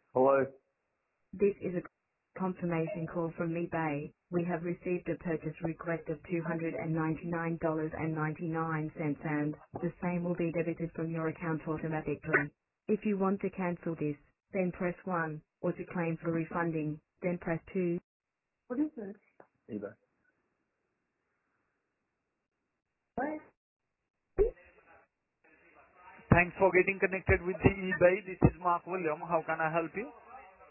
Hello. This is a confirmation call from eBay. We have received a purchase request of $299.99 and the same will be debited from your account automatically. If you want to cancel this, then press 1, or to claim for refunding, then press 2. What is this? eBay. What? Thanks for getting connected with the eBay. This is Mark William. How can I help you?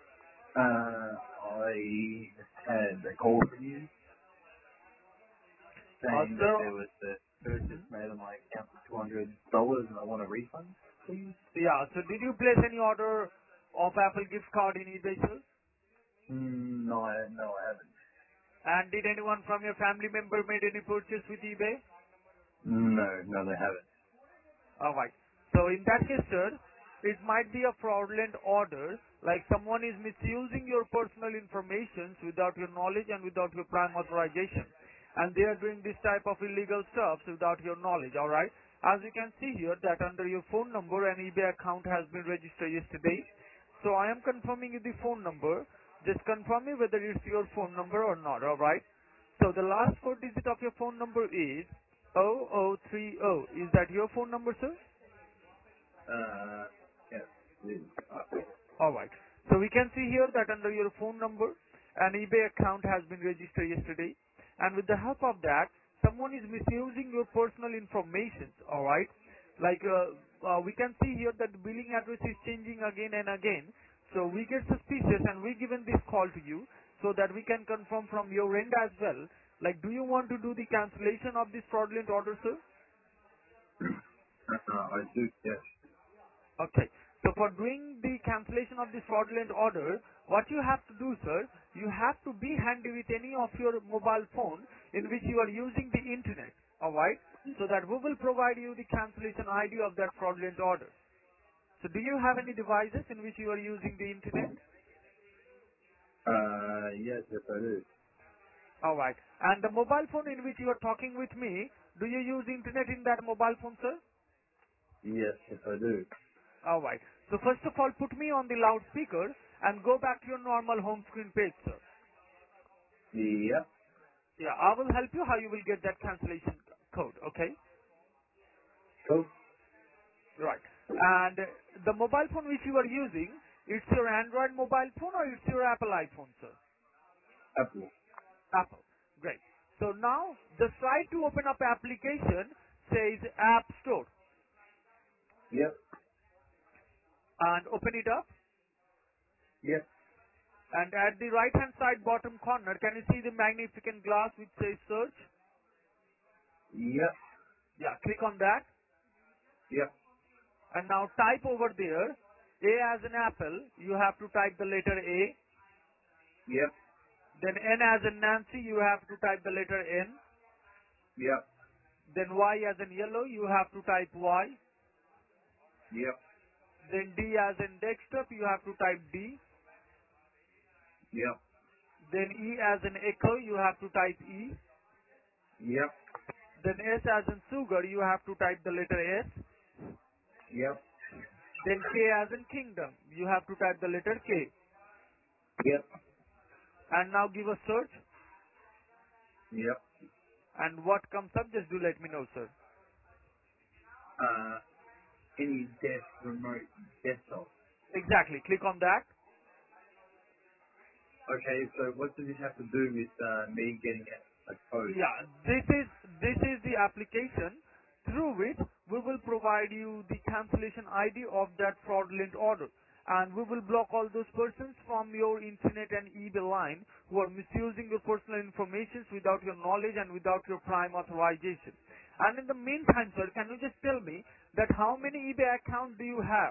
I had a call from you saying that Sir, there was a purchase made on my account for $200 and I want a refund, please. yeah, so did you place any order of Apple gift card in eBay, sir? No, I haven't. And did anyone from your family member made any purchase with eBay? No, they haven't. Alright. So in that case, sir, it might be a fraudulent order, like someone is misusing your personal information without your knowledge and without your prime authorization. And they are doing this type of illegal stuff without your knowledge, alright? As you can see here that under your phone number an eBay account has been registered yesterday. So I am confirming you the phone number. Just confirm me whether it's your phone number or not, alright? So the last four digit of your phone number is 0030. Is that your phone number, sir? Yes, it is. Alright. So we can see here that under your phone number, an eBay account has been registered yesterday. And with the help of that, someone is misusing your personal information. Alright. Like, we can see here that the billing address is changing again and again. So we get suspicious and we given this call to you so that we can confirm from your end as well. Like, do you want to do the cancellation of this fraudulent order, sir? I do, yes. Okay. So for doing the cancellation of this fraudulent order, what you have to do, sir, you have to be handy with any of your mobile phone in which you are using the internet. Alright? So that we will provide you the cancellation ID of that fraudulent order. So do you have any devices in which you are using the internet? Yes, I do. Alright. And the mobile phone in which you are talking with me, do you use internet in that mobile phone, sir? Yes, I do. Alright. So first of all, put me on the loudspeaker and go back to your normal home screen page, sir. Yep. Yeah, I will help you how you will get that cancellation code, okay? Cool. Right. And the mobile phone which you are using, it's your Android mobile phone or it's your Apple iPhone, sir? Apple. Apple. Great. So now, the site to open up application says App Store. Yep. And open it up. Yep. And at the right hand side bottom corner, can you see the magnificent glass which says search? Yep. Yeah, click on that. Yep. And now type over there, A as in apple, you have to type the letter A. Yep. Then N as in Nancy, you have to type the letter N. Yep. Then Y as in yellow, you have to type Y. Yep. Then D as in desktop, you have to type D. Yep. Then E as in echo, you have to type E. Yep. Then S as in sugar, you have to type the letter S. Yep. Then K as in kingdom, you have to type the letter K. Yep. And now give a search. Yep. And what comes up, just do let me know, sir. Uh, any desk remote desktop. Exactly. Click on that. Okay, so what does it have to do with me getting a code? Yeah, this is the application through which we will provide you the cancellation ID of that fraudulent order, and we will block all those persons from your internet and eBay line who are misusing your personal information without your knowledge and without your prime authorization. And in the meantime, sir, can you just tell me that how many eBay accounts do you have?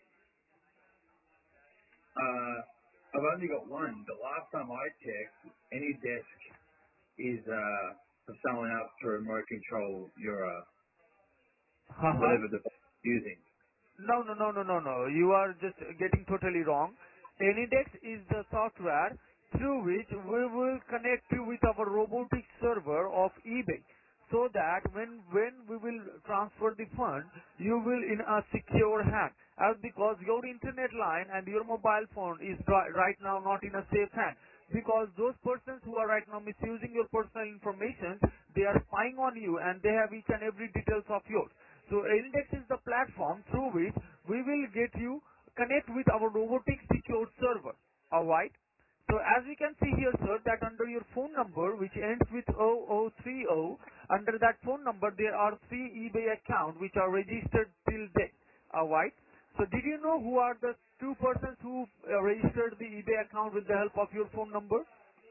I've only got one. The last time I checked, any desk is for someone else to remote control your Uh-huh. whatever device you're using. No, no, no, no, no, no. You are just getting totally wrong. Anydex is the software through which we will connect you with our robotic server of eBay. so that when we will transfer the fund, you will in a secure hand. As because your internet line and your mobile phone is right now not in a safe hand. Because those persons who are right now misusing your personal information, they are spying on you and they have each and every details of yours. So Index is the platform through which we will get you connect with our robotic secured server. Alright? So as we can see here, sir, that under your phone number, which ends with 0030, under that phone number there are 3 eBay accounts which are registered till date. Alright? So did you know who are the two persons who registered the eBay account with the help of your phone number?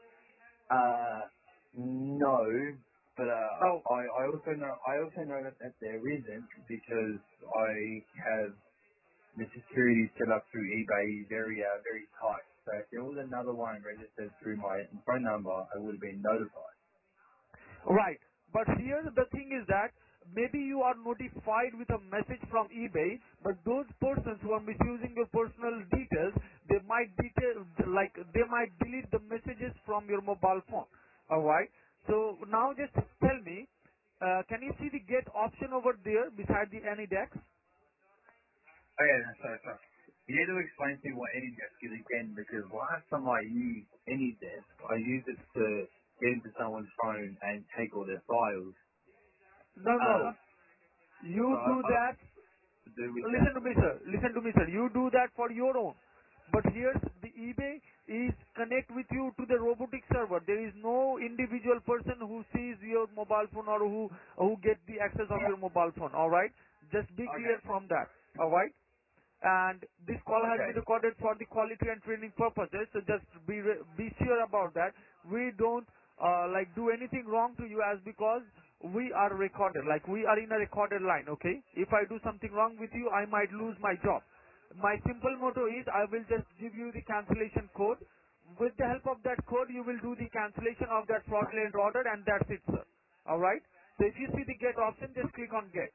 No, but Oh, I also know that there isn't because I have the security set up through eBay very tight. So if there was another one registered through my phone number, I would have been notified. right. But here the thing is that maybe you are notified with a message from eBay, but those persons who are misusing your personal details, they might they might delete the messages from your mobile phone. All right. So now just tell me, can you see the get option over there beside the AnyDex? Oh yeah, no, sorry. You need to explain to me what AnyDesk is again because last time I used AnyDesk, I used it to get into someone's phone and take all their files. No, no. So You do I that. to do with that. Listen to me, sir. Listen to me, sir. You do that for your own. But here's the eBay is connect with you to the robotic server. There is no individual person who sees your mobile phone or who get the access of your mobile phone. All right. Just be Okay. clear from that. All right. And this call has Okay. been recorded for the quality and training purposes. So just be sure about that. We don't do anything wrong to you as because we are recorded. Like we are in a recorded line. Okay. If I do something wrong with you, I might lose my job. My simple motto is I will just give you the cancellation code. With the help of that code, you will do the cancellation of that fraudulent order, and that's it, sir. All right. So if you see the get option, just click on get.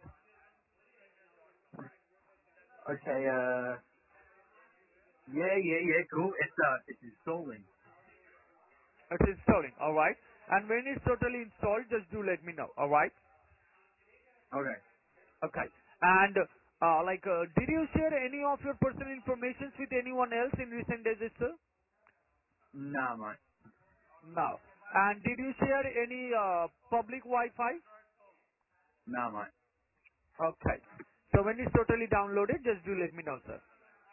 Okay. Yeah. Cool. It's installing. It's installing, alright? And when it's totally installed, just do let me know, alright? Okay. Okay. And, did you share any of your personal information with anyone else in recent days, sir? Nah, mate. No. And did you share any public Wi-Fi? Nah, mate. Okay. So when it's totally downloaded, just do let me know, sir.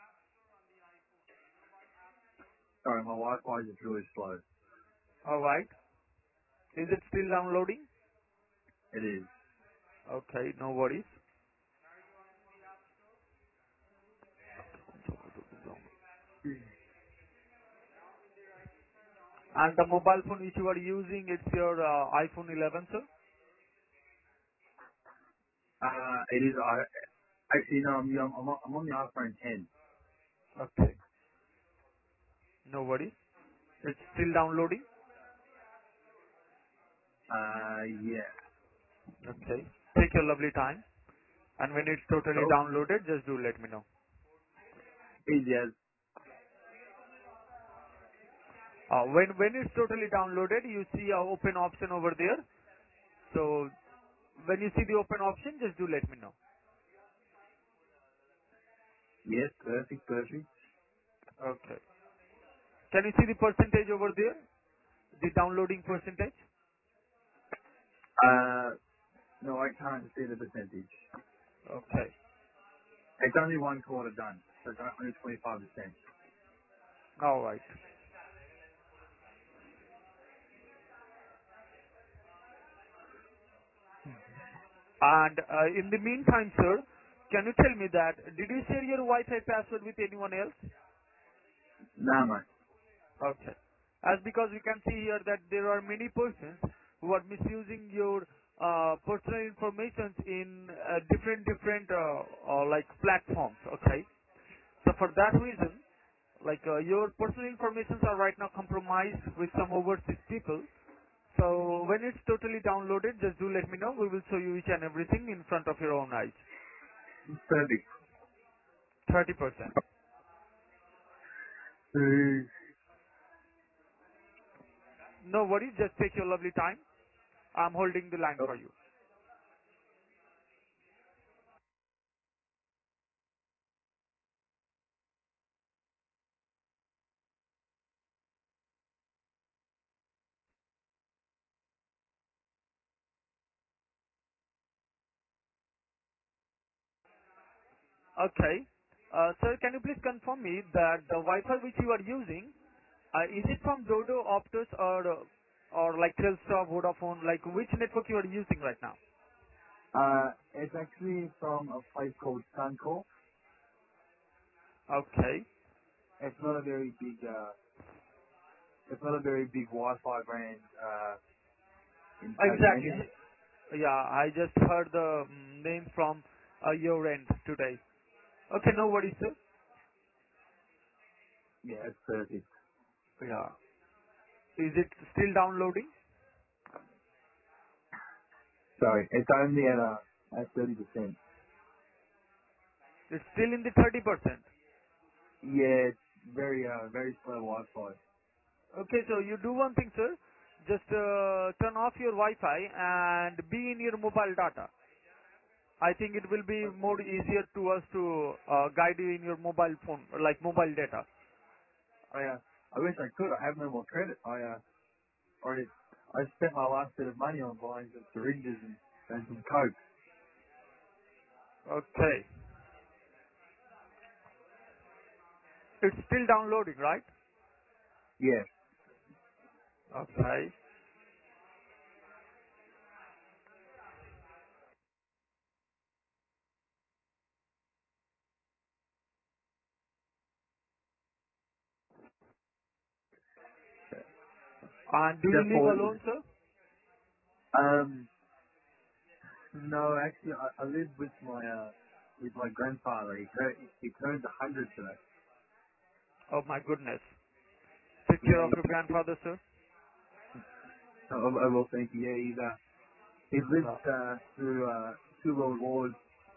Sorry, my Wi-Fi is really slow. Alright. Is it still downloading? It is. Okay, no worries. And the mobile phone which you are using, it's your iPhone 11, sir? It is. Actually, no. I'm on the iPhone 10. Okay. No worries. It's still downloading? Yeah. Okay. Take your lovely time. And when it's totally Cool. downloaded, just do let me know. Easy as. When it's totally downloaded, you see a open option over there. So when you see the open option, just do let me know. Yes. Perfect. Okay. Can you see the percentage over there? The downloading percentage? No, I can't see the percentage. Okay. It's only one quarter done, so it's only 25%. Alright. And in the meantime, sir, can you tell me that, did you share your Wi-Fi password with anyone else? Nah, mate. Okay. As because we can see here that there are many persons who are misusing your personal information in different platforms. Okay. So for that reason, your personal informations are right now compromised with some overseas people. So when it's totally downloaded, just do let me know. We will show you each and everything in front of your own eyes. Perfect. 30%. Uh, No worries. Just take your lovely time. I'm holding the line oh, for you. Okay. Sir, can you please confirm me that the Wi-Fi which you are using, is it from Dodo, Optus, or like Telstra, Vodafone? Like which network you are using right now? It's actually from a place called Suncorp. Okay. It's not a very big, it's not a very big Wi-Fi brand, in Tasmania. Exactly. Yeah, I just heard the name from your end today. Okay, no worries, sir. Yeah, it's perfect. Yeah. Is it still downloading? Sorry, it's only at 30%. It's still in the 30%. Yeah, it's very slow Wi-Fi. Okay, so you do one thing, sir. Just turn off your Wi-Fi and be in your mobile data. I think it will be more easier to us to guide you in your mobile phone, like mobile data. I wish I could. I have no more credit. Already, I spent my last bit of money on buying some syringes and some coke. Okay. It's still downloading, right? Yeah. Okay. And do you Just live for alone, sir? no, actually, I live with my grandfather. He turned 100 today. Oh my goodness. Take care Yeah. of your grandfather, sir. I will thank you. Yeah, he's lived Yeah. through 2 world wars.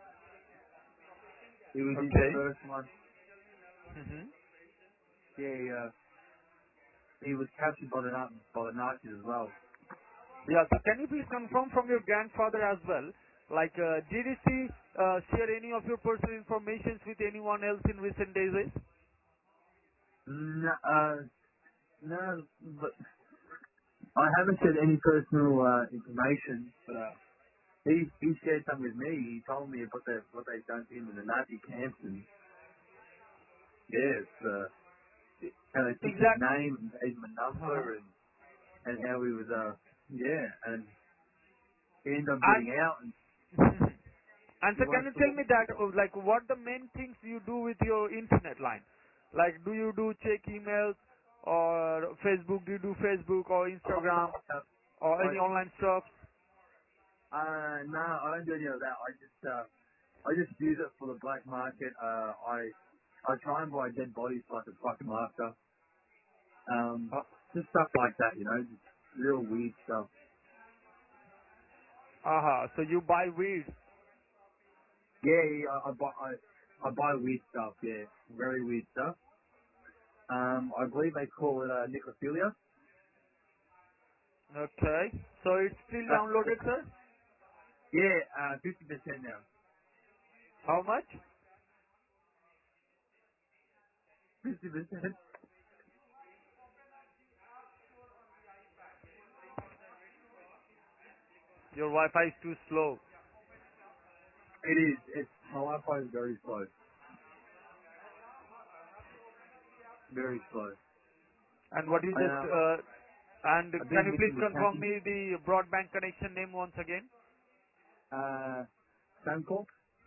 He was in the Okay. first one. hmm Yeah, he was captured by the Nazis as well. Yeah, so can you please confirm from your grandfather as well, like did he share any of your personal information with anyone else in recent days? No, no, but I haven't shared any personal information. But he shared some with me. He told me about what they've done to him in the Nazi camps, and yeah, it's, how they took his Exact. name and gave him a Uh-huh. number, and how he was yeah, and he ended up And getting out, and and he so can worked you for tell me that like what the main things you do with your internet line? Like do you do check emails or Facebook? Do you do Facebook or Instagram or any online stuff? no, I don't do any of that. I just use it for the black market. I try and buy dead bodies like a buck master. Uh, Just stuff like that, just real weird stuff. So you buy weed. Yeah, yeah, I buy weird stuff. Yeah, very weird stuff. I believe they call it necrophilia. Okay. So it's still Uh, downloaded, sir? yeah, 50% now. How much? 50%. Your Wi-Fi is too slow. It is. My Wi-Fi is very slow. Very slow. And what is I that? And I've can been you please missing the confirm camping. me the broadband connection name once again? Uh, Suncorp.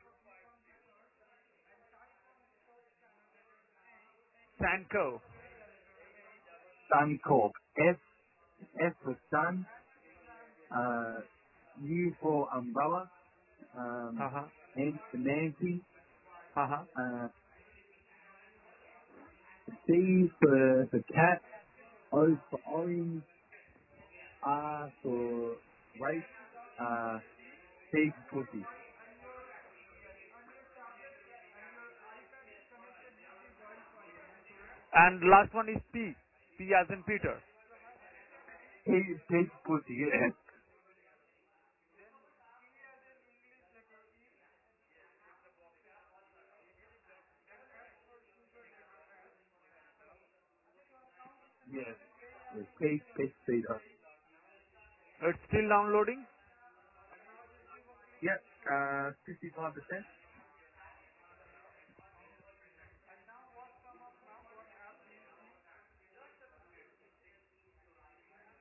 Sanco. Suncorp. S for sun. Uh, U for umbrella. Uh-huh. N for Nancy. Uh-huh. Uh, C for cat. O for orange. R for rape. Uh, P for pussy. And last one is P. P as in Peter. P for pussy. Yeah. Yeah. Yeah. P for Peter. It's still downloading. Yep. 55%.